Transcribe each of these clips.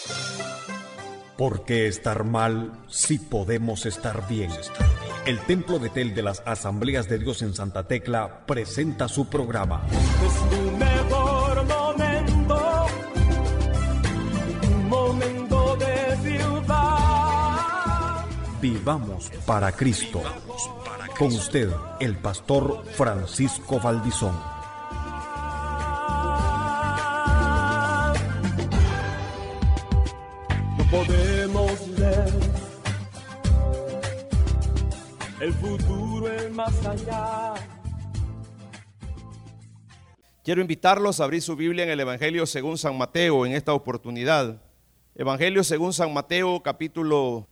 ¿Por qué estar mal si podemos estar bien? El Templo de Tel de las Asambleas de Dios en Santa Tecla presenta su programa. Es tu mejor momento, un momento de triunfar. Vivamos para Cristo. Con usted, el pastor Francisco Valdizón. No podemos ver el futuro es más allá. Quiero invitarlos a abrir su Biblia en el Evangelio según San Mateo en esta oportunidad. Evangelio según San Mateo, capítulo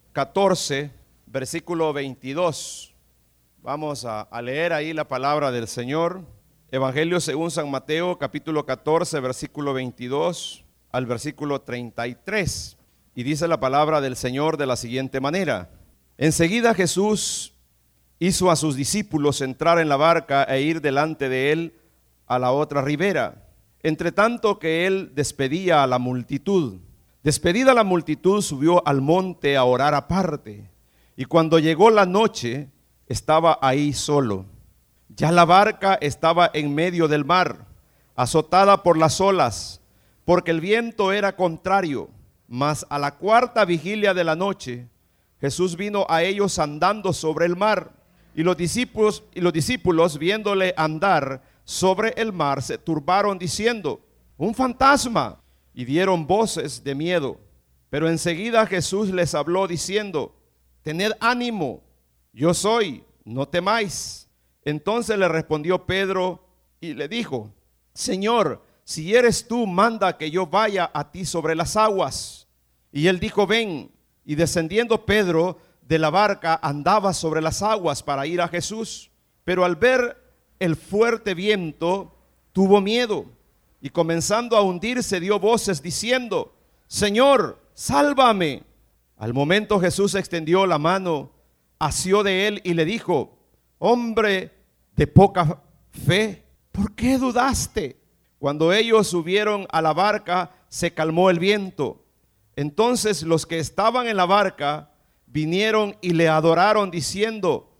14, versículo 22. Vamos a leer ahí la palabra del Señor. Evangelio según San Mateo, capítulo 14, versículo 22 al versículo 33. Y dice la palabra del Señor de la siguiente manera: enseguida Jesús hizo a sus discípulos entrar en la barca e ir delante de él a la otra ribera, entre tanto que él despedía a la multitud. Despedida la multitud, subió al monte a orar aparte, y cuando llegó la noche, estaba ahí solo. Ya la barca estaba en medio del mar, azotada por las olas, porque el viento era contrario. Mas a la cuarta vigilia de la noche, Jesús vino a ellos andando sobre el mar, y los discípulos viéndole andar sobre el mar se turbaron diciendo: un fantasma, y dieron voces de miedo. Pero enseguida Jesús les habló diciendo: tened ánimo, yo soy, no temáis. Entonces le respondió Pedro y le dijo: Señor, si eres tú, manda que yo vaya a ti sobre las aguas. Y él dijo: ven. Y descendiendo Pedro de la barca, andaba sobre las aguas para ir a Jesús. Pero al ver el fuerte viento, tuvo miedo, y comenzando a hundirse, dio voces diciendo: Señor, sálvame. Al momento Jesús extendió la mano, asió de él y le dijo: hombre de poca fe, ¿por qué dudaste? Cuando ellos subieron a la barca, se calmó el viento. Entonces los que estaban en la barca vinieron y le adoraron diciendo: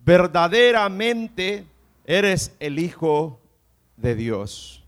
verdaderamente eres el Hijo de Dios.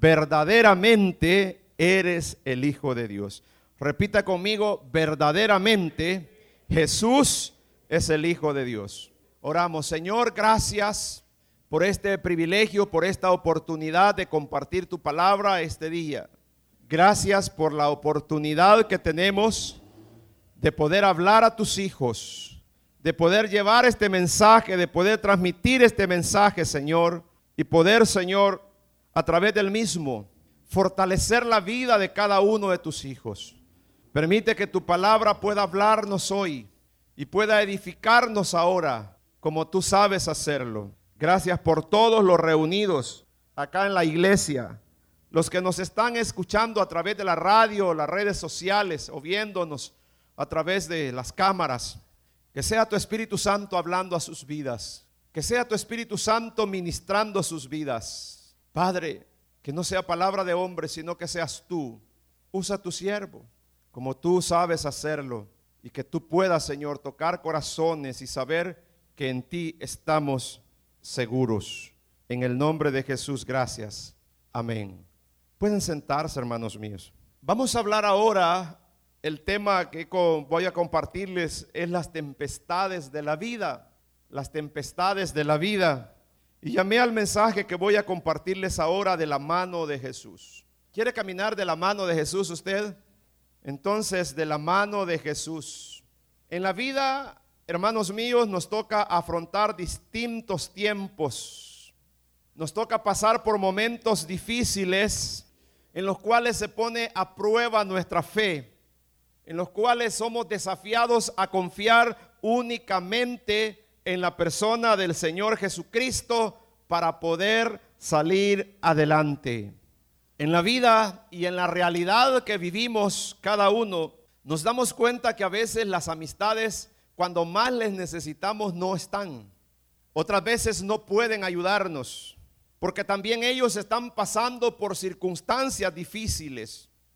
Verdaderamente eres el Hijo de Dios. Repita conmigo: verdaderamente Jesús es el Hijo de Dios. Oramos. Señor, gracias por este privilegio, por esta oportunidad de compartir tu palabra este día. Gracias por la oportunidad que tenemos de poder hablar a tus hijos, de poder llevar este mensaje, de poder transmitir este mensaje, Señor, y poder, Señor, a través del mismo, fortalecer la vida de cada uno de tus hijos. Permite que tu palabra pueda hablarnos hoy y pueda edificarnos ahora, como tú sabes hacerlo. Gracias por todos los reunidos acá en la iglesia, los que nos están escuchando a través de la radio, las redes sociales, o viéndonos a través de las cámaras. Que sea tu Espíritu Santo hablando a sus vidas, que sea tu Espíritu Santo ministrando sus vidas. Padre, que no sea palabra de hombre, sino que seas tú. Usa a tu siervo como tú sabes hacerlo, y que tú puedas, Señor, tocar corazones y saber que en ti estamos seguros. En el nombre de Jesús, gracias. Amén. Pueden sentarse, hermanos míos. Vamos a hablar ahora, el tema que voy a compartirles es las tempestades de la vida. Las tempestades de la vida. Y llamé al mensaje que voy a compartirles ahora de la mano de Jesús. ¿Quiere caminar de la mano de Jesús usted? Entonces, de la mano de Jesús. En la vida, hermanos míos, nos toca afrontar distintos tiempos. Nos toca pasar por momentos difíciles en los cuales se pone a prueba nuestra fe, en los cuales somos desafiados a confiar únicamente en la persona del Señor Jesucristo para poder salir adelante. En la vida y en la realidad que vivimos cada uno, nos damos cuenta que a veces las amistades, cuando más les necesitamos, no están. Otras veces no pueden ayudarnos, porque también ellos están pasando por circunstancias difíciles.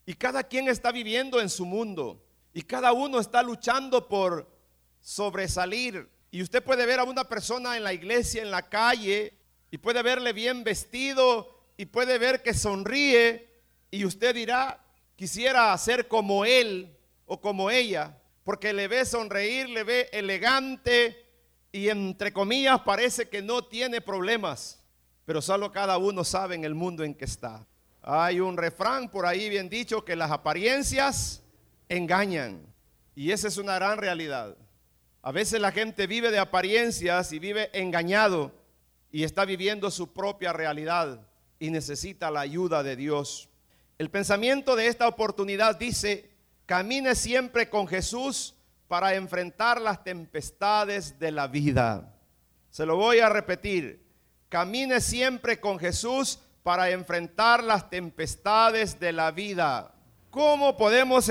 Y cada quien está viviendo en su mundo. Y cada uno está luchando por sobresalir. Y usted puede ver a una persona en la iglesia, en la calle, y puede verle bien vestido, y puede ver que sonríe, y usted dirá, quisiera ser como él o como ella, porque le ve sonreír, le ve elegante, y entre comillas parece que no tiene problemas, pero solo cada uno sabe en el mundo en que está. Hay un refrán por ahí bien dicho que las apariencias engañan, y esa es una gran realidad. A veces la gente vive de apariencias y vive engañado y está viviendo su propia realidad y necesita la ayuda de Dios. El pensamiento de esta oportunidad dice: camine siempre con Jesús para enfrentar las tempestades de la vida. Se lo voy a repetir: camine siempre con Jesús para enfrentar las tempestades de la vida. ¿Cómo podemos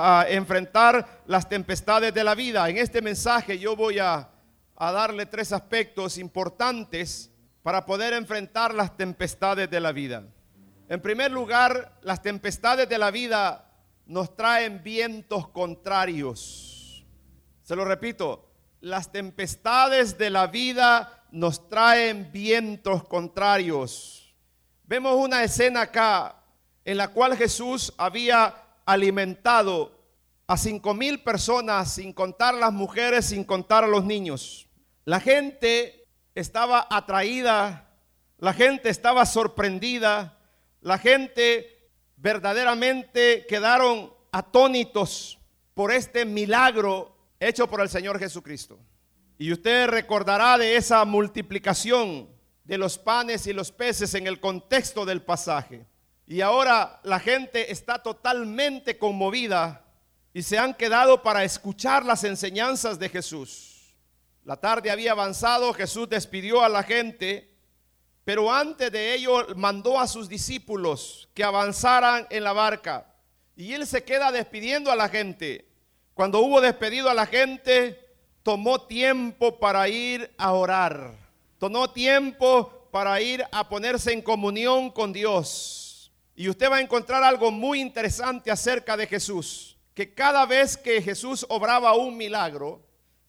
enfrentar las tempestades de la vida? En este mensaje yo voy a darle 3 aspectos importantes para poder enfrentar las tempestades de la vida. En primer lugar, las tempestades de la vida nos traen vientos contrarios. Se lo repito, las tempestades de la vida nos traen vientos contrarios. Vemos una escena acá en la cual Jesús había alimentado a 5,000 personas, sin contar las mujeres, sin contar a los niños. La gente estaba atraída, la gente estaba sorprendida, la gente verdaderamente quedaron atónitos por este milagro hecho por el Señor Jesucristo. Y usted recordará de esa multiplicación de los panes y los peces en el contexto del pasaje. Y ahora la gente está totalmente conmovida y se han quedado para escuchar las enseñanzas de Jesús. La tarde había avanzado, Jesús despidió a la gente, pero antes de ello mandó a sus discípulos que avanzaran en la barca. Y él se queda despidiendo a la gente. Cuando hubo despedido a la gente, tomó tiempo para ir a orar. Tomó tiempo para ir a ponerse en comunión con Dios. Y usted va a encontrar algo muy interesante acerca de Jesús, que cada vez que Jesús obraba un milagro,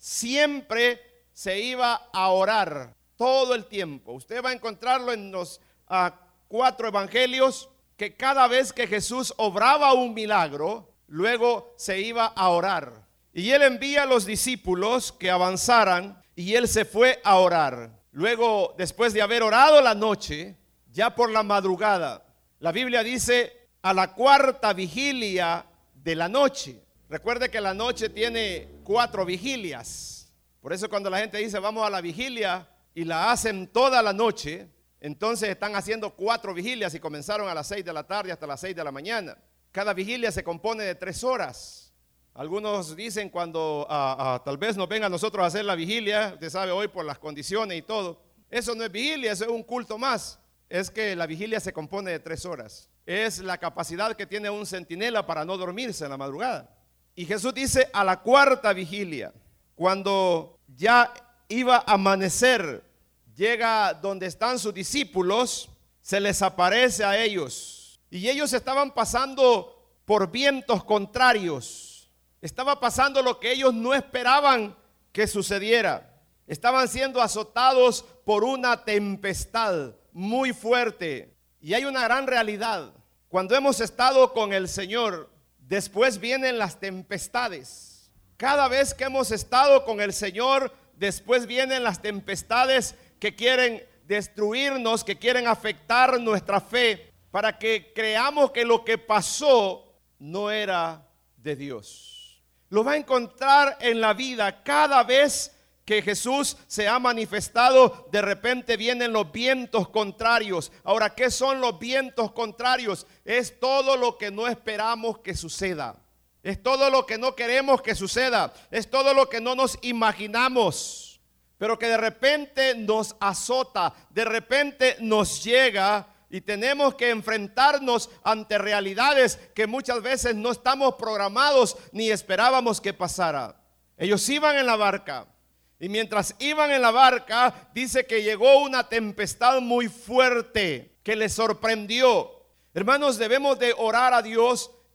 siempre se iba a orar todo el tiempo. Usted va a encontrarlo en los 4 evangelios, que cada vez que Jesús obraba un milagro, luego se iba a orar. Y él envía a los discípulos que avanzaran y él se fue a orar. Luego, después de haber orado la noche, ya por la madrugada, la Biblia dice a la 4ª vigilia de la noche. Recuerde que la noche tiene 4 vigilias. Por eso cuando la gente dice vamos a la vigilia y la hacen toda la noche, entonces están haciendo 4 vigilias y comenzaron a las 6 de la tarde hasta las 6 de la mañana. Cada vigilia se compone de 3 horas. Algunos dicen cuando tal vez nos venga a nosotros a hacer la vigilia, usted sabe hoy por las condiciones y todo, eso no es vigilia, eso es un culto más. Es que la vigilia se compone de 3 horas. Es la capacidad que tiene un centinela para no dormirse en la madrugada. Y Jesús dice a la 4ª vigilia, cuando ya iba a amanecer, llega donde están sus discípulos, se les aparece a ellos. Y ellos estaban pasando por vientos contrarios. Estaba pasando lo que ellos no esperaban que sucediera. Estaban siendo azotados por una tempestad muy fuerte. Y hay una gran realidad. Cuando hemos estado con el Señor, después vienen las tempestades. Cada vez que hemos estado con el Señor, después vienen las tempestades que quieren destruirnos, que quieren afectar nuestra fe, para que creamos que lo que pasó no era de Dios. Lo va a encontrar en la vida cada vez que Jesús se ha manifestado. De repente vienen los vientos contrarios. Ahora, ¿qué son los vientos contrarios? Es todo lo que no esperamos que suceda. Es todo lo que no queremos que suceda. Es todo lo que no nos imaginamos, pero que de repente nos azota, de repente nos llega. Y tenemos que enfrentarnos ante realidades que muchas veces no estamos programados ni esperábamos que pasara. Ellos iban en la barca. Y mientras iban en la barca, dice que llegó una tempestad muy fuerte que les sorprendió. Hermanos, debemos de orar a Dios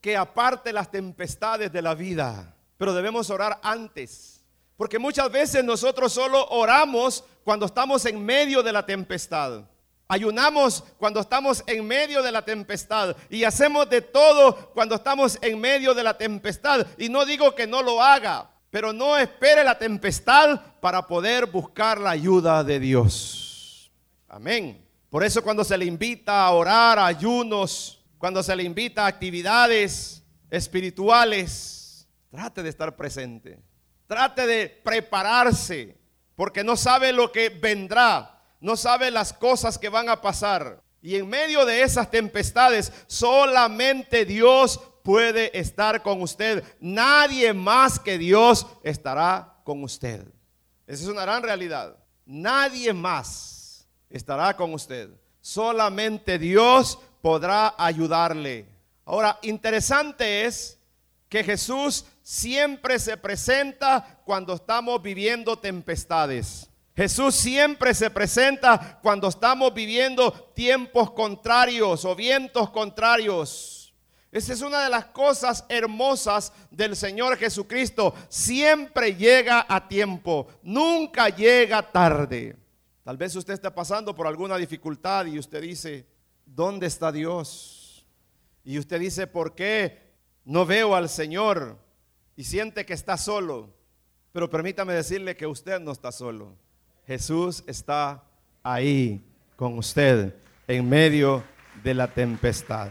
que aparte las tempestades de la vida. Pero debemos orar antes, porque muchas veces nosotros solo oramos cuando estamos en medio de la tempestad. Ayunamos cuando estamos en medio de la tempestad y hacemos de todo cuando estamos en medio de la tempestad. Y no digo que no lo haga, pero no espere la tempestad para poder buscar la ayuda de Dios. Amén. Por eso cuando se le invita a orar, a ayunos, cuando se le invita a actividades espirituales, trate de estar presente. Trate de prepararse, porque no sabe lo que vendrá. No sabe las cosas que van a pasar. Y en medio de esas tempestades, solamente Dios puede estar con usted. Nadie más que Dios estará con usted. Esa es una gran realidad. Nadie más estará con usted. Solamente Dios podrá ayudarle. Ahora, interesante es que Jesús siempre se presenta cuando estamos viviendo tempestades. Jesús siempre se presenta cuando estamos viviendo tiempos contrarios o vientos contrarios. Esa es una de las cosas hermosas del Señor Jesucristo. Siempre llega a tiempo, nunca llega tarde. Tal vez usted está pasando por alguna dificultad y usted dice, ¿dónde está Dios? Y usted dice, ¿por qué no veo al Señor? Y siente que está solo. Pero permítame decirle que usted no está solo. Jesús está ahí con usted en medio de la tempestad.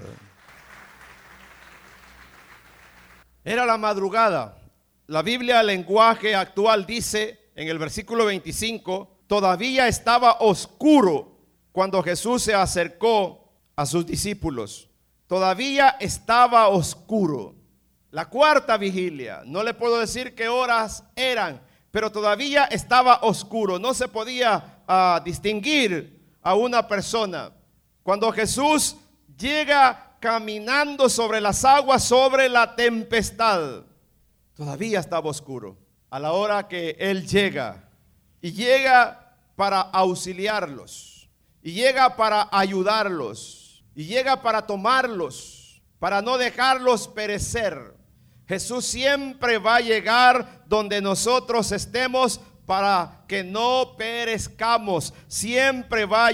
Era la madrugada. La Biblia, el lenguaje actual, dice en el versículo 25, todavía estaba oscuro cuando Jesús se acercó a sus discípulos. Todavía estaba oscuro. La cuarta vigilia, no le puedo decir qué horas eran, pero todavía estaba oscuro, no se podía distinguir a una persona. Cuando Jesús llega caminando sobre las aguas, sobre la tempestad, todavía estaba oscuro. A la hora que Él llega, y llega para auxiliarlos, y llega para ayudarlos, y llega para tomarlos, para no dejarlos perecer. Jesús siempre va a llegar donde nosotros estemos para que no perezcamos. Siempre va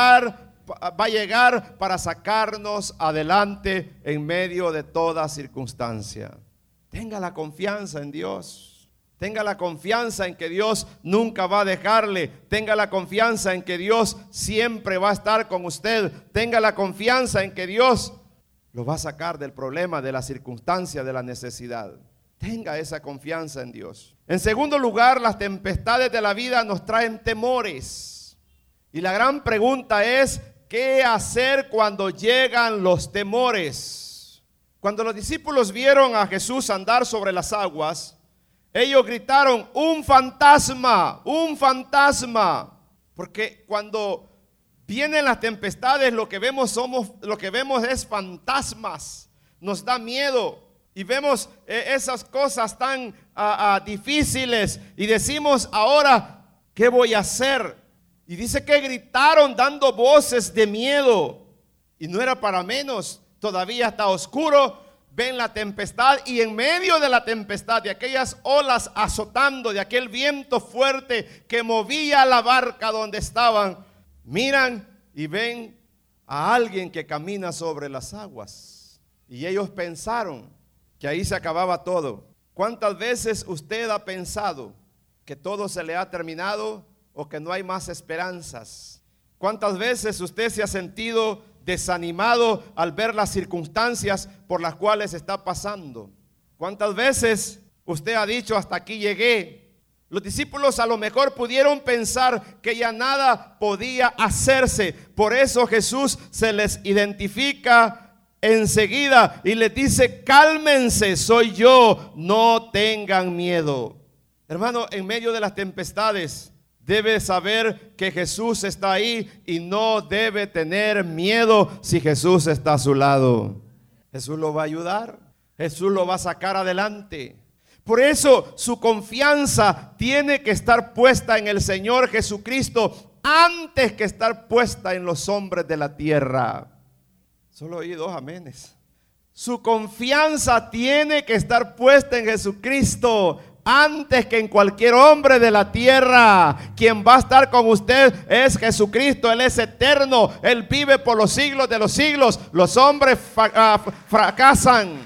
a llegar para sacarnos adelante en medio de toda circunstancia. Tenga la confianza en Dios. Tenga la confianza en que Dios nunca va a dejarle. Tenga la confianza en que Dios siempre va a estar con usted. Tenga la confianza en que Dios lo va a sacar del problema, de la circunstancia, de la necesidad. Tenga esa confianza en Dios. En segundo lugar, las tempestades de la vida nos traen temores. Y la gran pregunta es, ¿qué hacer cuando llegan los temores? Cuando los discípulos vieron a Jesús andar sobre las aguas, ellos gritaron, ¡un fantasma! ¡Un fantasma! Porque cuando vienen las tempestades, lo que vemos es fantasmas. Nos da miedo y vemos esas cosas tan difíciles y decimos, ahora, ¿qué voy a hacer? Y dice que gritaron dando voces de miedo. Y no era para menos, todavía está oscuro, ven la tempestad y en medio de la tempestad, de aquellas olas azotando, de aquel viento fuerte que movía la barca donde estaban, miran y ven a alguien que camina sobre las aguas. Y ellos pensaron que ahí se acababa todo. ¿Cuántas veces usted ha pensado que todo se le ha terminado o que no hay más esperanzas? ¿Cuántas veces usted se ha sentido desanimado al ver las circunstancias por las cuales está pasando? ¿Cuántas veces usted ha dicho, hasta aquí llegué? Los discípulos a lo mejor pudieron pensar que ya nada podía hacerse. Por eso Jesús se les identifica enseguida y les dice, cálmense, soy yo, no tengan miedo. Hermano, en medio de las tempestades debe saber que Jesús está ahí y no debe tener miedo si Jesús está a su lado. Jesús lo va a ayudar, Jesús lo va a sacar adelante. Por eso su confianza tiene que estar puesta en el Señor Jesucristo antes que estar puesta en los hombres de la tierra. Solo oí 2 amenes. Su confianza tiene que estar puesta en Jesucristo antes que en cualquier hombre de la tierra. Quien va a estar con usted es Jesucristo. Él es eterno. Él vive por los siglos de los siglos. Los hombres fracasan.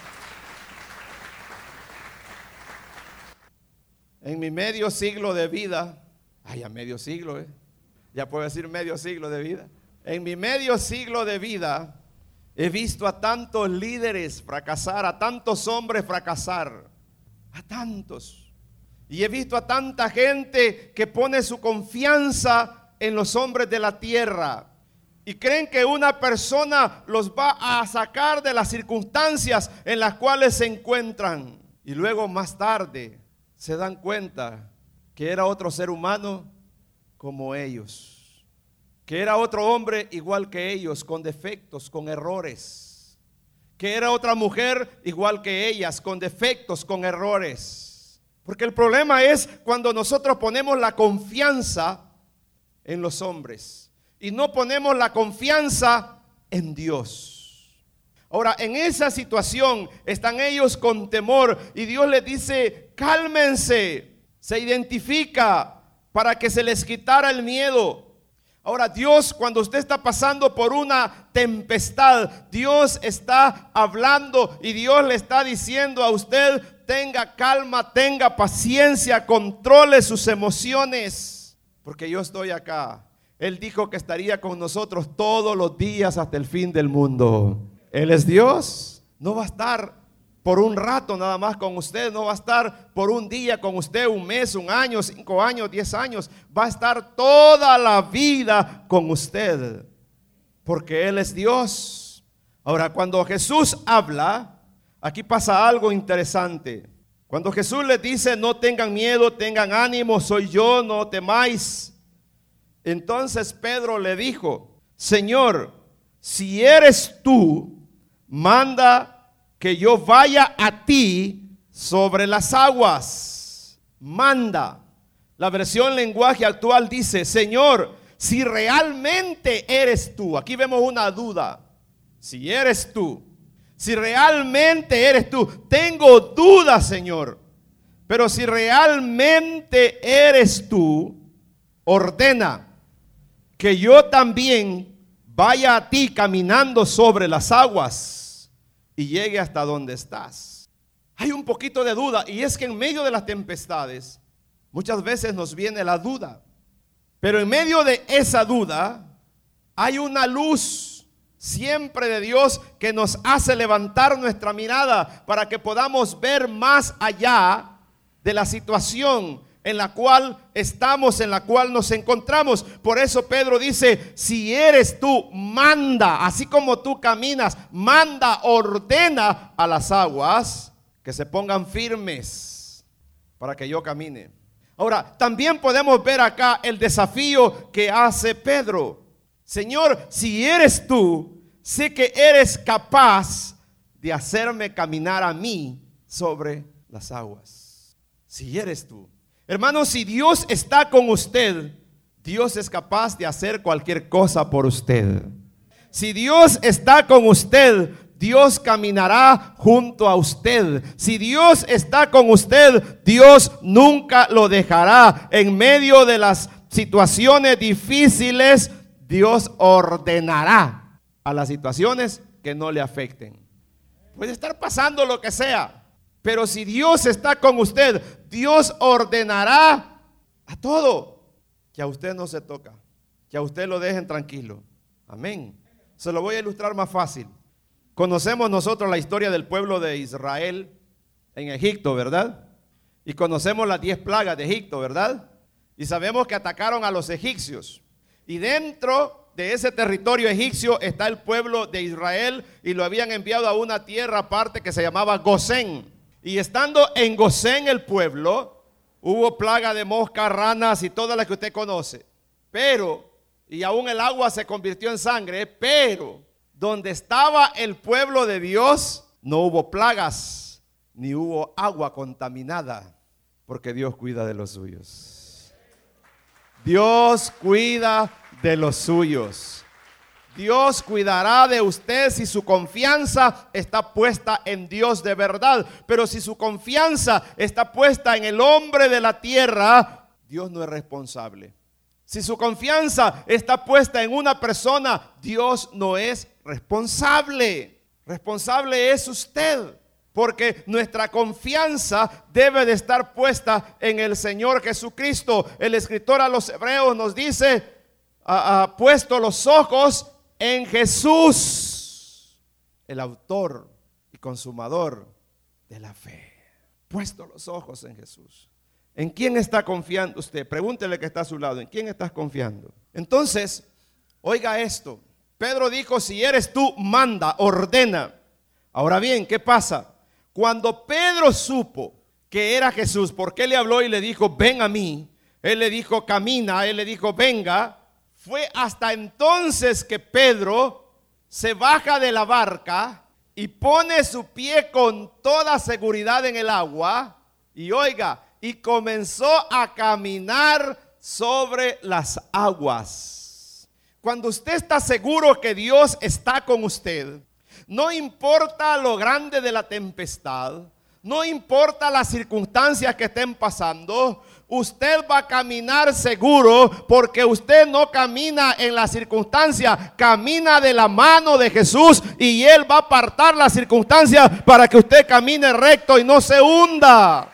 En mi medio siglo de vida, ya medio siglo, ya puedo decir medio siglo de vida. En mi medio siglo de vida he visto a tantos líderes fracasar, a tantos hombres fracasar, a tantos. Y he visto a tanta gente que pone su confianza en los hombres de la tierra y creen que una persona los va a sacar de las circunstancias en las cuales se encuentran. Y luego más tarde se dan cuenta que era otro ser humano como ellos, que era otro hombre igual que ellos, con defectos, con errores, que era otra mujer igual que ellas, con defectos, con errores. Porque el problema es cuando nosotros ponemos la confianza en los hombres y no ponemos la confianza en Dios. Ahora, en esa situación están ellos con temor y Dios les dice: cálmense. Se identifica para que se les quitara el miedo. Ahora, Dios, cuando usted está pasando por una tempestad, Dios está hablando y Dios le está diciendo a usted: tenga calma, tenga paciencia, controle sus emociones, porque yo estoy acá. Él dijo que estaría con nosotros todos los días hasta el fin del mundo. Él es Dios. No va a estar por un rato nada más con usted, no va a estar por un día con usted, un mes, un año, 5 años, 10 años. Va a estar toda la vida con usted, porque Él es Dios. Ahora, cuando Jesús habla, aquí pasa algo interesante. Cuando Jesús les dice: no tengan miedo, tengan ánimo, soy yo, no temáis. Entonces Pedro le dijo: Señor, si eres tú, manda que yo vaya a ti sobre las aguas. Manda. La versión lenguaje actual dice: Señor, si realmente eres tú. Aquí vemos una duda. Si eres tú, si realmente eres tú. Tengo dudas, Señor, pero si realmente eres tú, ordena que yo también vaya a ti caminando sobre las aguas y llegue hasta donde estás. Hay un poquito de duda, y es que en medio de las tempestades muchas veces nos viene la duda, pero en medio de esa duda hay una luz siempre de Dios que nos hace levantar nuestra mirada para que podamos ver más allá de la situación en la cual estamos, en la cual nos encontramos. Por eso Pedro dice: si eres tú, manda, así como tú caminas, manda, ordena a las aguas que se pongan firmes para que yo camine. Ahora, también podemos ver acá el desafío que hace Pedro. Señor, si eres tú, sé que eres capaz de hacerme caminar a mí sobre las aguas. Si eres tú. Hermanos, si Dios está con usted, Dios es capaz de hacer cualquier cosa por usted. Si Dios está con usted, Dios caminará junto a usted. Si Dios está con usted, Dios nunca lo dejará. En medio de las situaciones difíciles, Dios ordenará a las situaciones que no le afecten. Puede estar pasando lo que sea, pero si Dios está con usted, Dios ordenará a todo que a usted no se toca, que a usted lo dejen tranquilo. Amén. Se lo voy a ilustrar más fácil. Conocemos nosotros la historia del pueblo de Israel en Egipto, ¿verdad? Y conocemos las 10 plagas de Egipto, ¿verdad? Y sabemos que atacaron a los egipcios. Y dentro de ese territorio egipcio está el pueblo de Israel, y lo habían enviado a una tierra aparte que se llamaba Gosén. Y estando en Gosén el pueblo, hubo plaga de moscas, ranas y todas las que usted conoce. Pero, y aún el agua se convirtió en sangre, pero donde estaba el pueblo de Dios, no hubo plagas, ni hubo agua contaminada, porque Dios cuida de los suyos. Dios cuida de los suyos. Dios cuidará de usted si su confianza está puesta en Dios de verdad. Pero si su confianza está puesta en el hombre de la tierra, Dios no es responsable. Si su confianza está puesta en una persona, Dios no es responsable. Responsable es usted. Porque nuestra confianza debe de estar puesta en el Señor Jesucristo. El escritor a los Hebreos nos dice, ha puesto los ojos en Jesús, el autor y consumador de la fe. Puesto los ojos en Jesús. ¿En quién está confiando usted? Pregúntele que está a su lado, ¿en quién estás confiando? Entonces, oiga esto. Pedro dijo, si eres tú, manda, ordena. Ahora bien, ¿qué pasa? Cuando Pedro supo que era Jesús, ¿por qué le habló y le dijo, ven a mí? Él le dijo, camina, él le dijo, venga. Fue hasta entonces que Pedro se baja de la barca y pone su pie con toda seguridad en el agua. Y oiga, y comenzó a caminar sobre las aguas. Cuando usted está seguro que Dios está con usted, no importa lo grande de la tempestad, no importa las circunstancias que estén pasando, usted va a caminar seguro porque usted no camina en la circunstancia, camina de la mano de Jesús y Él va a apartar las circunstancias para que usted camine recto y no se hunda.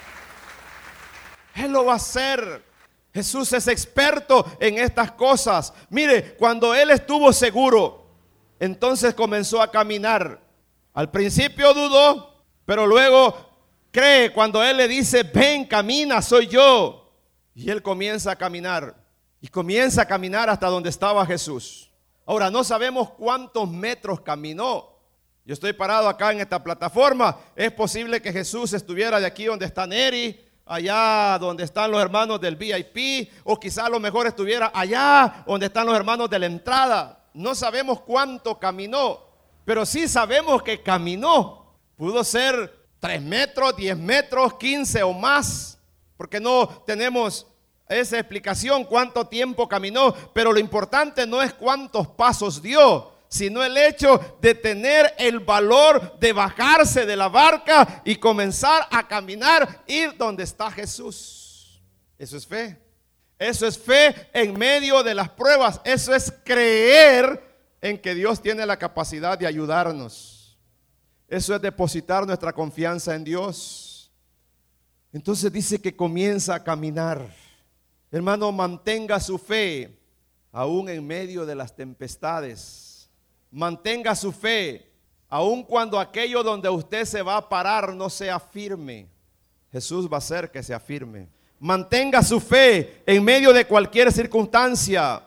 Él lo va a hacer. Jesús es experto en estas cosas. Mire, cuando Él estuvo seguro, entonces comenzó a caminar. Al principio dudó, pero luego cree cuando Él le dice, ven, camina, soy yo. Y Él comienza a caminar. Y comienza a caminar hasta donde estaba Jesús. Ahora, no sabemos cuántos metros caminó. Yo estoy parado acá en esta plataforma. Es posible que Jesús estuviera de aquí donde está Neri, allá donde están los hermanos del VIP, o quizá a lo mejor estuviera allá donde están los hermanos de la entrada. No sabemos cuánto caminó, pero sí sabemos que caminó. Pudo ser 3 metros, 10 metros, 15 o más, porque no tenemos esa explicación cuánto tiempo caminó. Pero lo importante no es cuántos pasos dio, sino el hecho de tener el valor de bajarse de la barca y comenzar a caminar, ir donde está Jesús. Eso es fe. Eso es fe en medio de las pruebas. Eso es creer en que Dios tiene la capacidad de ayudarnos. Eso es depositar nuestra confianza en Dios. Entonces dice que comienza a caminar. Hermano, mantenga su fe aún en medio de las tempestades. Mantenga su fe aun cuando aquello donde usted se va a parar no sea firme. Jesús va a hacer que sea firme. Mantenga su fe en medio de cualquier circunstancia.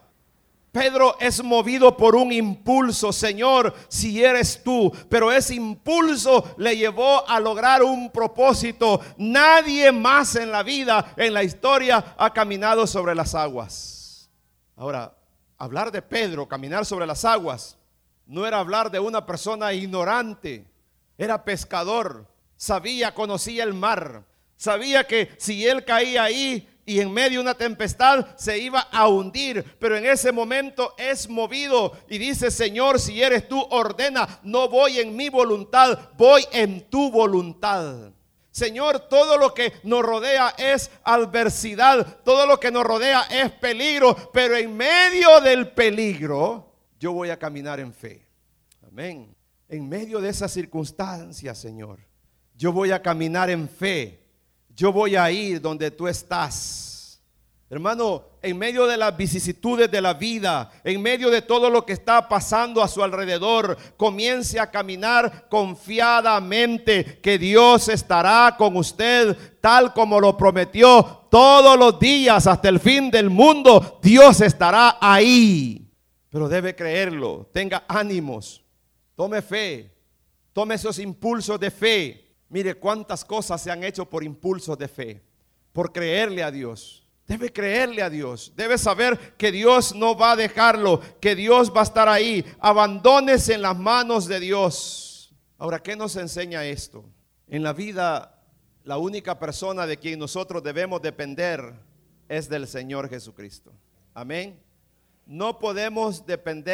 Pedro es movido por un impulso, Señor, si eres tú. Pero ese impulso le llevó a lograr un propósito. Nadie más en la vida, en la historia, ha caminado sobre las aguas. Ahora, hablar de Pedro, caminar sobre las aguas, no era hablar de una persona ignorante. Era pescador, sabía, conocía el mar. Sabía que si él caía ahí y en medio de una tempestad se iba a hundir, pero en ese momento es movido y dice, Señor, si eres tú, ordena, no voy en mi voluntad, voy en tu voluntad. Señor, todo lo que nos rodea es adversidad, todo lo que nos rodea es peligro, pero en medio del peligro yo voy a caminar en fe. Amén. En medio de esas circunstancias, Señor, yo voy a caminar en fe. Yo voy a ir donde tú estás. Hermano, en medio de las vicisitudes de la vida, en medio de todo lo que está pasando a su alrededor, comience a caminar confiadamente que Dios estará con usted tal como lo prometió. Todos los días hasta el fin del mundo, Dios estará ahí. Pero debe creerlo, tenga ánimos, tome fe, tome esos impulsos de fe. Mire cuántas cosas se han hecho por impulsos de fe, por creerle a Dios. Debe creerle a Dios, debe saber que Dios no va a dejarlo, que Dios va a estar ahí. Abandónese en las manos de Dios. Ahora, ¿qué nos enseña esto? En la vida, la única persona de quien nosotros debemos depender es del Señor Jesucristo. Amén. No podemos depender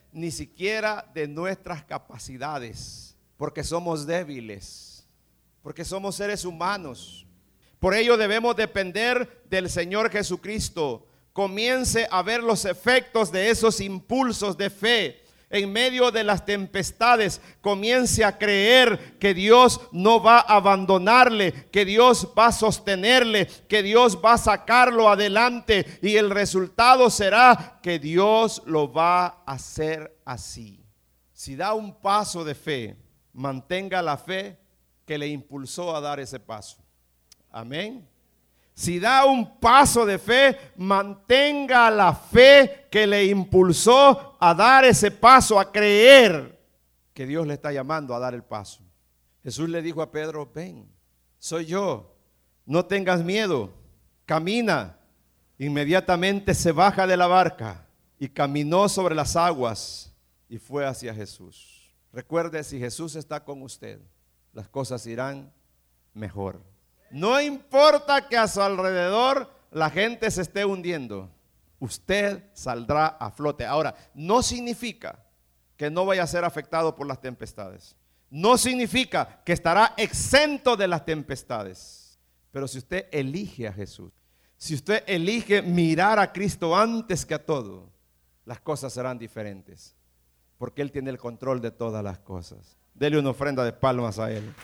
ni siquiera de nuestras capacidades, porque somos débiles, porque somos seres humanos. Por ello debemos depender del Señor Jesucristo. Comience a ver los efectos de esos impulsos de fe. En medio de las tempestades, comience a creer que Dios no va a abandonarle, que Dios va a sostenerle, que Dios va a sacarlo adelante, y el resultado será que Dios lo va a hacer así. Si da un paso de fe, mantenga la fe que le impulsó a dar ese paso. Amén. Si da un paso de fe, mantenga la fe que le impulsó a dar ese paso, a creer que Dios le está llamando a dar el paso. Jesús le dijo a Pedro: ven, soy yo, no tengas miedo, camina. Inmediatamente se baja de la barca y caminó sobre las aguas y fue hacia Jesús. Recuerde, si Jesús está con usted, las cosas irán mejor. No importa que a su alrededor la gente se esté hundiendo, usted saldrá a flote. Ahora, no significa que no vaya a ser afectado por las tempestades. No significa que estará exento de las tempestades. Pero si usted elige a Jesús, si usted elige mirar a Cristo antes que a todo, las cosas serán diferentes, porque Él tiene el control de todas las cosas. Dele una ofrenda de palmas a Él.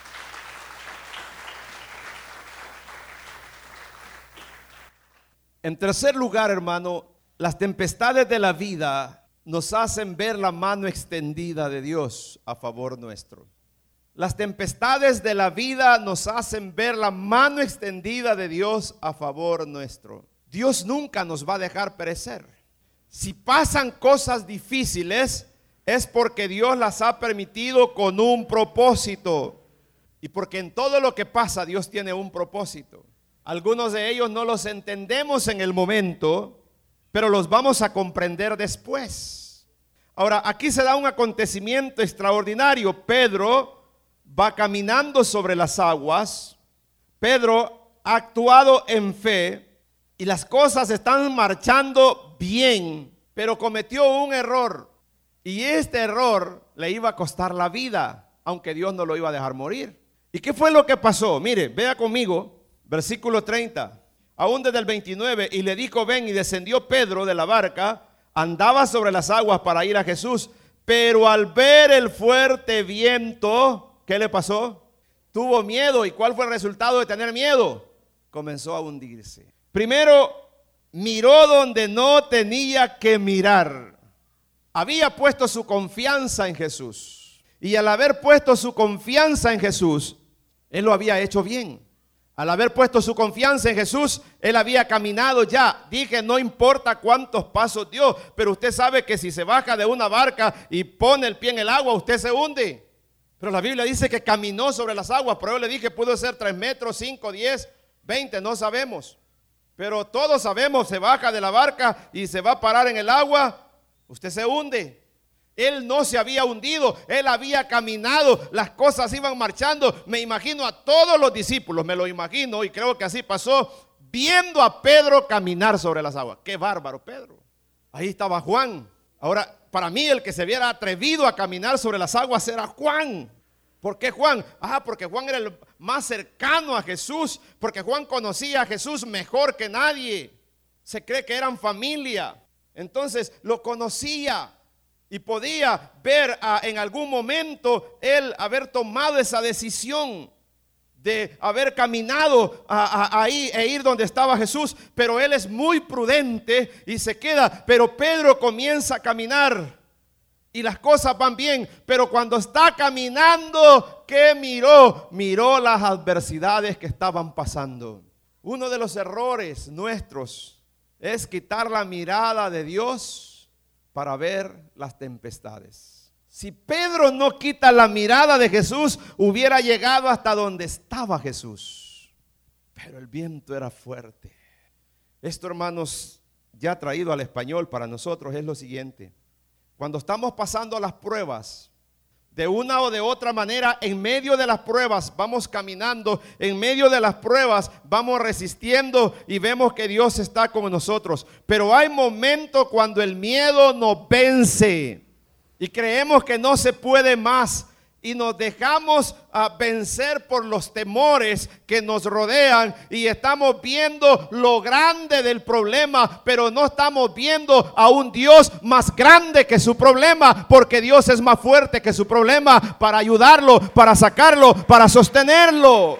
En tercer lugar, hermano, las tempestades de la vida nos hacen ver la mano extendida de Dios a favor nuestro. Las tempestades de la vida nos hacen ver la mano extendida de Dios a favor nuestro. Dios nunca nos va a dejar perecer. Si pasan cosas difíciles, es porque Dios las ha permitido con un propósito. Y porque en todo lo que pasa, Dios tiene un propósito. Algunos de ellos no los entendemos en el momento, pero los vamos a comprender después. Ahora, aquí se da un acontecimiento extraordinario. Pedro va caminando sobre las aguas. Pedro ha actuado en fe y las cosas están marchando bien, pero cometió un error. Y este error le iba a costar la vida, aunque Dios no lo iba a dejar morir. ¿Y qué fue lo que pasó? Mire, vea conmigo. Versículo 30, aún desde el 29, y le dijo: ven, y descendió Pedro de la barca, andaba sobre las aguas para ir a Jesús, pero al ver el fuerte viento, ¿qué le pasó? Tuvo miedo. ¿Y cuál fue el resultado de tener miedo? Comenzó a hundirse. Primero, miró donde no tenía que mirar. Había puesto su confianza en Jesús, y al haber puesto su confianza en Jesús, él lo había hecho bien. Al haber puesto su confianza en Jesús, él había caminado ya. Dije, no importa cuántos pasos dio, pero usted sabe que si se baja de una barca y pone el pie en el agua, usted se hunde. Pero la Biblia dice que caminó sobre las aguas. Pero yo le dije, pudo ser 3 metros, 5, 10, 20, no sabemos. Pero todos sabemos, se baja de la barca y se va a parar en el agua, usted se hunde. Él no se había hundido, él había caminado, las cosas iban marchando. Me imagino a todos los discípulos, me lo imagino, y creo que así pasó, viendo a Pedro caminar sobre las aguas. Qué bárbaro Pedro. Ahí estaba Juan. Ahora, para mí el que se hubiera atrevido a caminar sobre las aguas era Juan. ¿Por qué Juan? Porque Juan era el más cercano a Jesús, porque Juan conocía a Jesús mejor que nadie. Se cree que eran familia, entonces lo conocía. Y podía ver en algún momento él haber tomado esa decisión de haber caminado ahí e ir donde estaba Jesús. Pero él es muy prudente y se queda. Pero Pedro comienza a caminar y las cosas van bien. Pero cuando está caminando, ¿qué miró? Miró las adversidades que estaban pasando. Uno de los errores nuestros es quitar la mirada de Dios para ver las tempestades. Si Pedro no quita la mirada de Jesús, hubiera llegado hasta donde estaba Jesús. Pero el viento era fuerte. Esto, hermanos, ya traído al español para nosotros es lo siguiente. Cuando estamos pasando las pruebas, de una o de otra manera, en medio de las pruebas vamos caminando, en medio de las pruebas vamos resistiendo y vemos que Dios está con nosotros. Pero hay momentos cuando el miedo nos vence y creemos que no se puede más y nos dejamos vencer por los temores que nos rodean y estamos viendo lo grande del problema, pero no estamos viendo a un Dios más grande que su problema, porque Dios es más fuerte que su problema para ayudarlo, para sacarlo, para sostenerlo.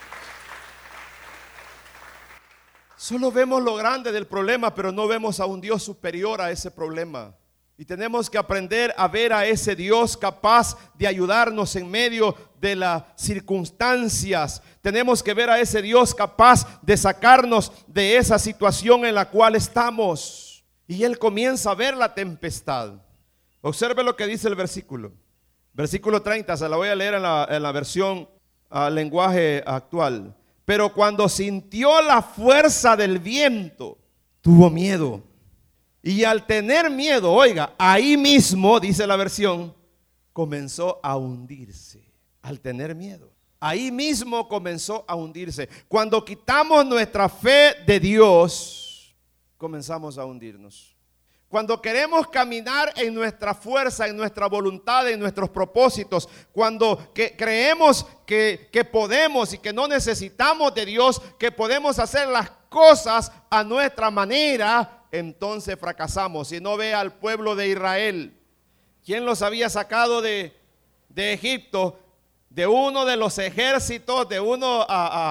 Solo vemos lo grande del problema, pero no vemos a un Dios superior a ese problema. Y tenemos que aprender a ver a ese Dios capaz de ayudarnos en medio de las circunstancias. Tenemos que ver a ese Dios capaz de sacarnos de esa situación en la cual estamos. Y Él comienza a ver la tempestad. Observe lo que dice el versículo. Versículo 30, se la voy a leer en la versión lenguaje actual. Pero cuando sintió la fuerza del viento, tuvo miedo. Y al tener miedo, oiga, ahí mismo, dice la versión, comenzó a hundirse. Al tener miedo, ahí mismo comenzó a hundirse. Cuando quitamos nuestra fe de Dios, comenzamos a hundirnos. Cuando queremos caminar en nuestra fuerza, en nuestra voluntad, en nuestros propósitos, cuando creemos que podemos y que no necesitamos de Dios, que podemos hacer las cosas a nuestra manera, entonces fracasamos. Si no, ve al pueblo de Israel. ¿Quién los había sacado de Egipto? De uno de los ejércitos, de uno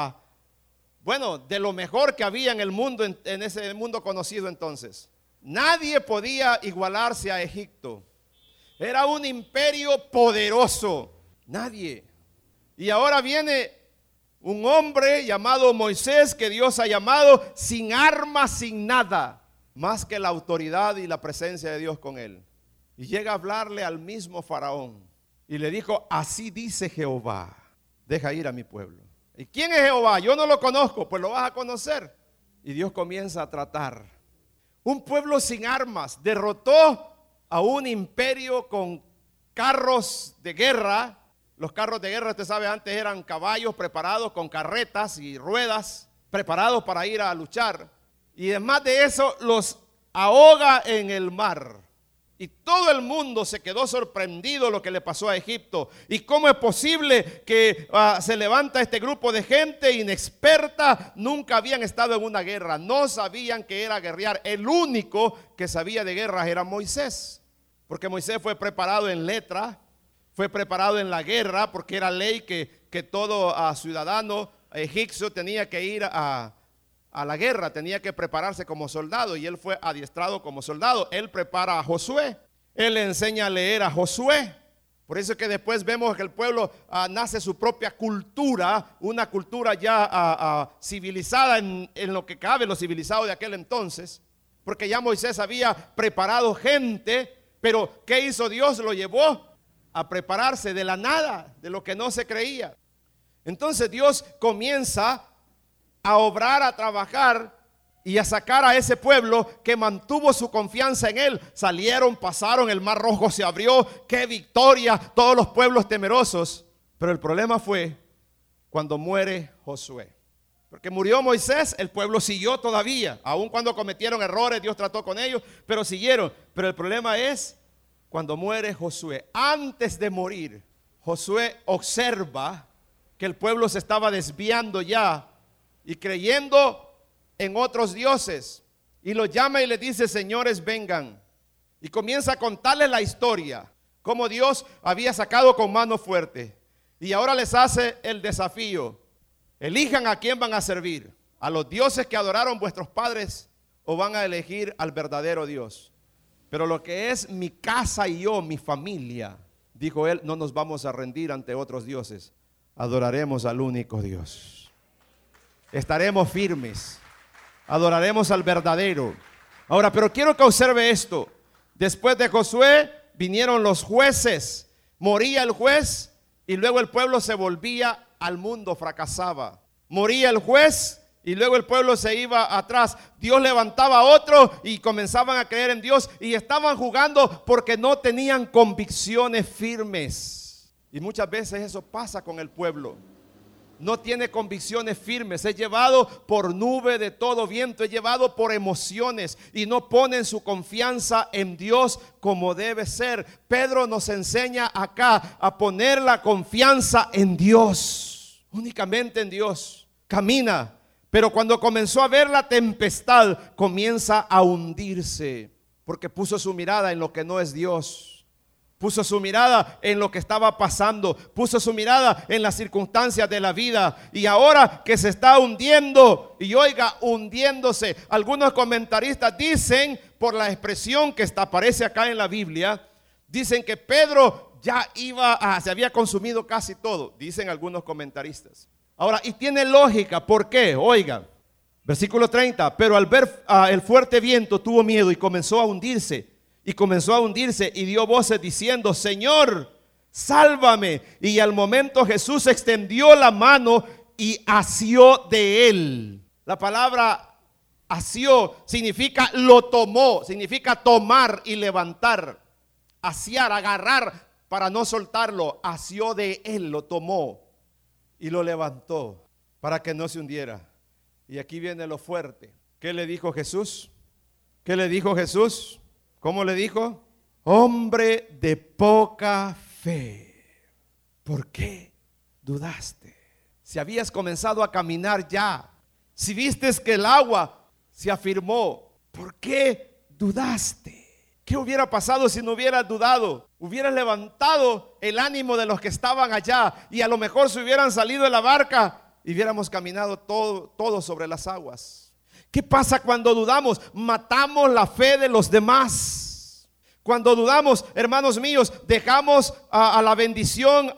de lo mejor que había en el mundo, en ese mundo conocido entonces. Nadie podía igualarse a Egipto. Era un imperio poderoso. Nadie. Y ahora viene un hombre llamado Moisés, que Dios ha llamado sin armas, sin nada, más que la autoridad y la presencia de Dios con él. Y llega a hablarle al mismo faraón y le dijo: así dice Jehová, deja ir a mi pueblo. ¿Y quién es Jehová? Yo no lo conozco. Pues lo vas a conocer. Y Dios comienza a tratar. Un pueblo sin armas derrotó a un imperio con carros de guerra. Los carros de guerra, usted sabe, antes eran caballos preparados con carretas y ruedas, preparados para ir a luchar. Y además de eso, los ahoga en el mar. Y todo el mundo se quedó sorprendido lo que le pasó a Egipto. ¿Y cómo es posible que se levanta este grupo de gente inexperta? Nunca habían estado en una guerra, no sabían qué era guerrear. El único que sabía de guerras era Moisés, porque Moisés fue preparado en letra, fue preparado en la guerra, porque era ley que todo ciudadano egipcio tenía que ir a la guerra, tenía que prepararse como soldado, y él fue adiestrado como soldado. Él prepara a Josué, él le enseña a leer a Josué. Por eso es que después vemos que el pueblo nace su propia cultura, una cultura ya civilizada en lo que cabe, lo civilizado de aquel entonces, porque ya Moisés había preparado gente. Pero ¿qué hizo Dios? Lo llevó a prepararse de la nada, de lo que no se creía. Entonces Dios comienza a obrar, a trabajar y a sacar a ese pueblo que mantuvo su confianza en él. Salieron, pasaron, el mar rojo se abrió, qué victoria, todos los pueblos temerosos. Pero el problema fue cuando muere Josué. Porque murió Moisés, el pueblo siguió todavía. Aun cuando cometieron errores, Dios trató con ellos, pero siguieron. Pero el problema es cuando muere Josué. Antes de morir, Josué observa que el pueblo se estaba desviando ya y creyendo en otros dioses, y los llama y les dice: señores, vengan. Y comienza a contarles la historia, cómo Dios había sacado con mano fuerte. Y ahora les hace el desafío: elijan a quién van a servir, a los dioses que adoraron vuestros padres, o van a elegir al verdadero Dios. Pero lo que es mi casa y yo, mi familia, dijo él, no nos vamos a rendir ante otros dioses, adoraremos al único Dios. Estaremos firmes, adoraremos al verdadero. Ahora, pero quiero que observe esto. Después de Josué vinieron los jueces. Moría el juez y luego el pueblo se volvía al mundo, fracasaba. Moría el juez y luego el pueblo se iba atrás. Dios levantaba a otro y comenzaban a creer en Dios, y estaban jugando porque no tenían convicciones firmes. Y muchas veces eso pasa con el pueblo. No tiene convicciones firmes, es llevado por nube de todo viento, es llevado por emociones y no ponen su confianza en Dios como debe ser. Pedro nos enseña acá a poner la confianza en Dios, únicamente en Dios. Camina, pero cuando comenzó a ver la tempestad, comienza a hundirse, porque puso su mirada en lo que no es Dios. Puso su mirada en lo que estaba pasando, puso su mirada en las circunstancias de la vida, y ahora que se está hundiendo, y oiga, hundiéndose, algunos comentaristas dicen, por la expresión que aparece acá en la Biblia, dicen que Pedro ya se había consumido casi todo, dicen algunos comentaristas. Ahora, y tiene lógica, ¿por qué? Oiga, versículo 30, pero al ver el fuerte viento tuvo miedo y comenzó a hundirse. Y comenzó a hundirse y dio voces diciendo: Señor, sálvame. Y al momento Jesús extendió la mano y asió de él. La palabra asió significa lo tomó, significa tomar y levantar, asiar, agarrar para no soltarlo. Asió de él, lo tomó y lo levantó para que no se hundiera. Y aquí viene lo fuerte. ¿Qué le dijo Jesús? ¿Qué le dijo Jesús? ¿Cómo le dijo? Hombre de poca fe, ¿por qué dudaste? Si habías comenzado a caminar ya, si vistes que el agua se afirmó, ¿por qué dudaste? ¿Qué hubiera pasado si no hubieras dudado? Hubieras levantado el ánimo de los que estaban allá y a lo mejor se hubieran salido de la barca y hubiéramos caminado todo sobre las aguas. ¿Qué pasa cuando dudamos? Matamos la fe de los demás. Cuando dudamos, hermanos míos, dejamos a la bendición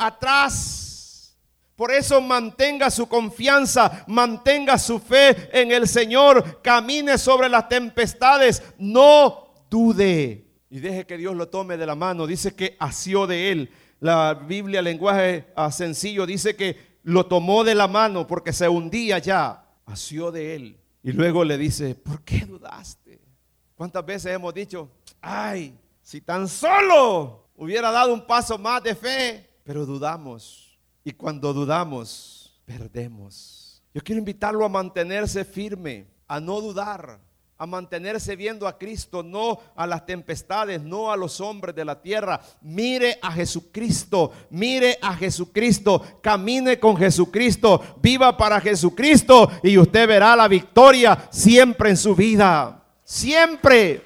atrás. Por eso mantenga su confianza, mantenga su fe en el Señor, camine sobre las tempestades, no dude y deje que Dios lo tome de la mano. Dice que asió de él. La Biblia, lenguaje sencillo, dice que lo tomó de la mano porque se hundía ya. Asió de él. Y luego le dice: ¿por qué dudaste? ¿Cuántas veces hemos dicho: ay, si tan solo hubiera dado un paso más de fe? Pero dudamos, y cuando dudamos, perdemos. Yo quiero invitarlo a mantenerse firme, a no dudar, a mantenerse viendo a Cristo, no a las tempestades, no a los hombres de la tierra. Mire a Jesucristo, mire a Jesucristo, camine con Jesucristo, viva para Jesucristo y usted verá la victoria siempre en su vida, siempre.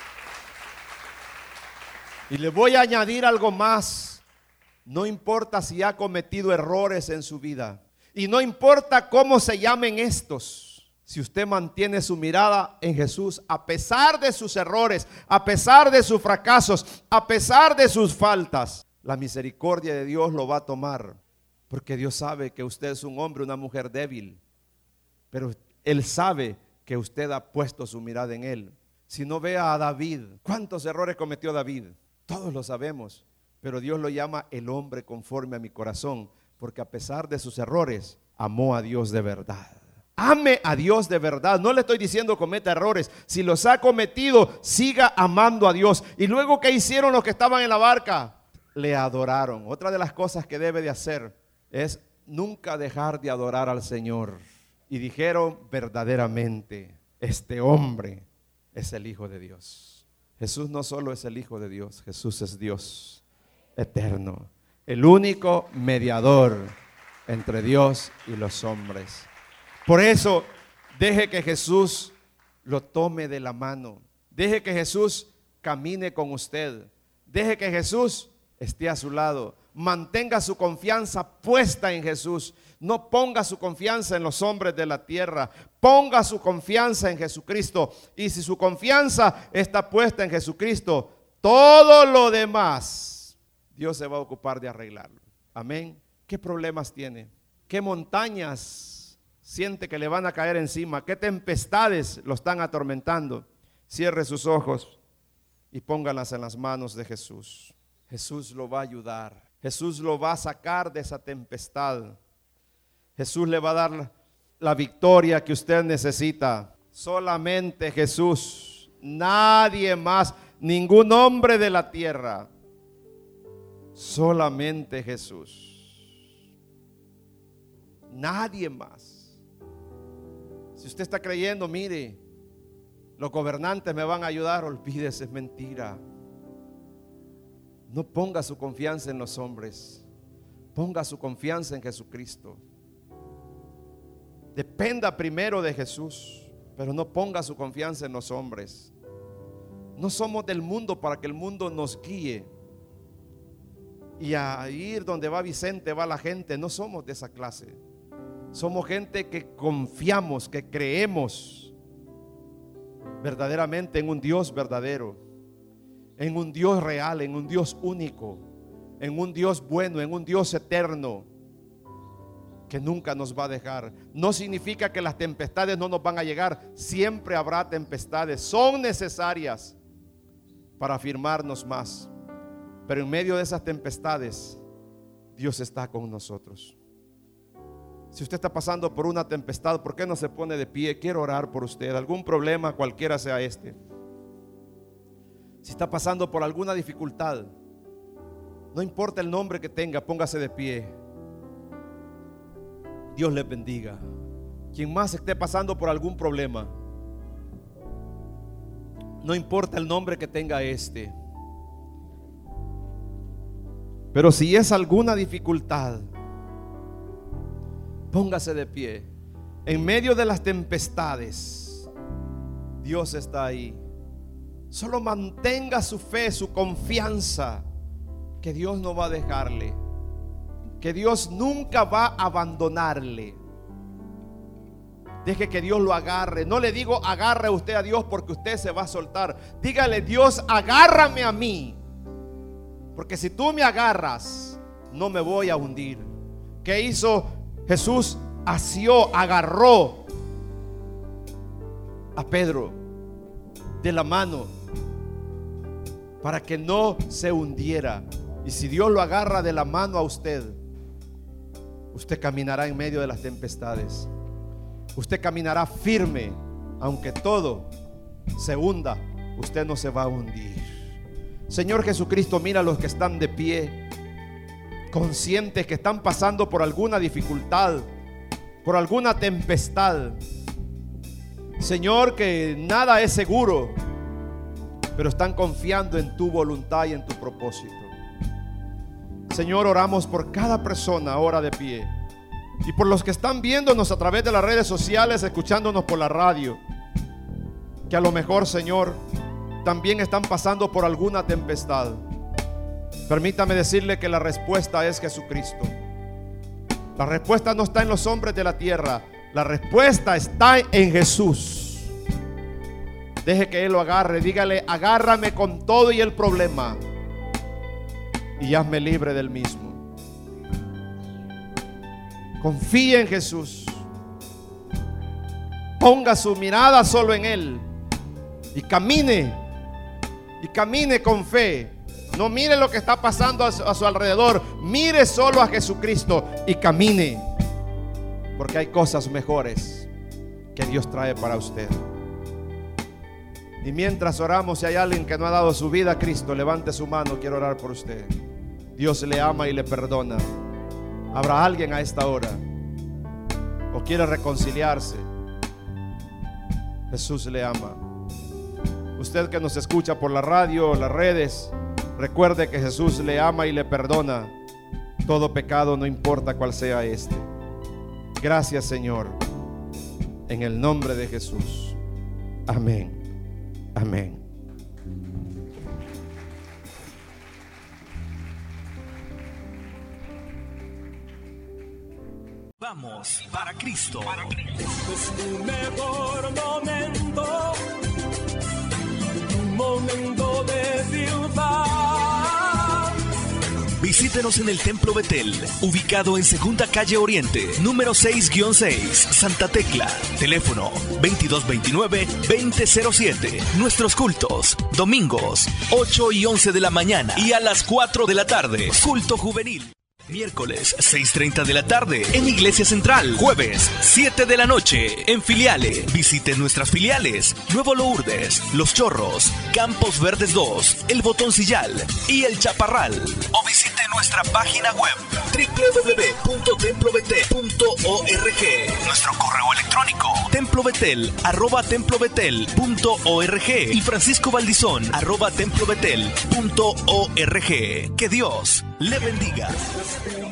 Y le voy a añadir algo más: no importa si ha cometido errores en su vida y no importa cómo se llamen estos. Si usted mantiene su mirada en Jesús, a pesar de sus errores, a pesar de sus fracasos, a pesar de sus faltas, la misericordia de Dios lo va a tomar. Porque Dios sabe que usted es un hombre, una mujer débil. Pero Él sabe que usted ha puesto su mirada en Él. Si no, vea a David. ¿Cuántos errores cometió David? Todos lo sabemos. Pero Dios lo llama el hombre conforme a mi corazón. Porque a pesar de sus errores, amó a Dios de verdad. Ame a Dios de verdad. No le estoy diciendo cometa errores. Si los ha cometido, siga amando a Dios. Y luego, ¿qué hicieron los que estaban en la barca? Le adoraron. Otra de las cosas que debe de hacer es nunca dejar de adorar al Señor. Y dijeron: verdaderamente, este hombre es el Hijo de Dios. Jesús no solo es el Hijo de Dios, Jesús es Dios eterno, el único mediador entre Dios y los hombres. Por eso, deje que Jesús lo tome de la mano. Deje que Jesús camine con usted. Deje que Jesús esté a su lado. Mantenga su confianza puesta en Jesús. No ponga su confianza en los hombres de la tierra. Ponga su confianza en Jesucristo. Y si su confianza está puesta en Jesucristo, todo lo demás, Dios se va a ocupar de arreglarlo. Amén. ¿Qué problemas tiene? ¿Qué montañas siente que le van a caer encima? ¿Qué tempestades lo están atormentando? Cierre sus ojos y póngalas en las manos de Jesús. Jesús lo va a ayudar. Jesús lo va a sacar de esa tempestad. Jesús le va a dar la victoria que usted necesita. Solamente Jesús, nadie más, ningún hombre de la tierra. Solamente Jesús. Nadie más. Si usted está creyendo, mire, los gobernantes me van a ayudar, olvídese, es mentira. No ponga su confianza en los hombres, ponga su confianza en Jesucristo. Dependa primero de Jesús, pero no ponga su confianza en los hombres. No somos del mundo para que el mundo nos guíe. Y a ir donde va Vicente, va la gente. No somos de esa clase. Somos gente que confiamos, que creemos verdaderamente en un Dios verdadero, en un Dios real, en un Dios único, en un Dios bueno, en un Dios eterno, que nunca nos va a dejar. No significa que las tempestades no nos van a llegar. Siempre habrá tempestades, son necesarias para afirmarnos más. Pero en medio de esas tempestades, Dios está con nosotros. Si usted está pasando por una tempestad, ¿por qué no se pone de pie? Quiero orar por usted. Algún problema, cualquiera sea este. Si está pasando por alguna dificultad, no importa el nombre que tenga, póngase de pie. Dios les bendiga. Quien más esté pasando por algún problema, no importa el nombre que tenga este, pero si es alguna dificultad, póngase de pie. En medio de las tempestades, Dios está ahí. Solo mantenga su fe, su confianza, que Dios no va a dejarle, que Dios nunca va a abandonarle. Deje que Dios lo agarre. No le digo agarre usted a Dios porque usted se va a soltar. Dígale: Dios, agárrame a mí, porque si tú me agarras, no me voy a hundir. ¿Qué hizo Jesús? Asió, agarró a Pedro de la mano para que no se hundiera. Y si Dios lo agarra de la mano a usted, usted caminará en medio de las tempestades. Usted caminará firme. Aunque todo se hunda, usted no se va a hundir. Señor Jesucristo, mira a los que están de pie, conscientes que están pasando por alguna dificultad, por alguna tempestad. Señor, que nada es seguro, pero están confiando en tu voluntad y en tu propósito. Señor, oramos por cada persona ahora de pie, y por los que están viéndonos a través de las redes sociales, escuchándonos por la radio, que a lo mejor, Señor, también están pasando por alguna tempestad. Permítame decirle que la respuesta es Jesucristo. La respuesta no está en los hombres de la tierra, la respuesta está en Jesús. Deje que Él lo agarre. Dígale: agárrame con todo y el problema, y hazme libre del mismo. Confíe en Jesús. Ponga su mirada solo en Él y camine con fe. No mire lo que está pasando a su alrededor. Mire solo a Jesucristo y camine, porque hay cosas mejores que Dios trae para usted. Y mientras oramos, si hay alguien que no ha dado su vida a Cristo, levante su mano. Quiero orar por usted. Dios le ama y le perdona. ¿Habrá alguien a esta hora o quiere reconciliarse? Jesús le ama. Usted que nos escucha por la radio o las redes, recuerde que Jesús le ama y le perdona todo pecado, no importa cuál sea este. Gracias, Señor, en el nombre de Jesús. Amén. Amén. Vamos para Cristo. Este es tu mejor momento, un momento de triunfar. Visítenos en el Templo Betel, ubicado en Segunda Calle Oriente, número 6-6, Santa Tecla. Teléfono 2229-2007. Nuestros cultos, domingos, 8 y 11 de la mañana y a las 4 de la tarde. Culto juvenil. Miércoles 6:30 de la tarde en Iglesia Central. Jueves 7 de la noche en Filiales. Visite nuestras filiales: Nuevo Lourdes, Los Chorros, Campos Verdes 2, El Botoncillal y El Chaparral. O visite nuestra página web www.templobetel.org. Nuestro correo electrónico templobetel@templobetel.org y Francisco Valdizón @templobetel.org. Que Dios le bendiga.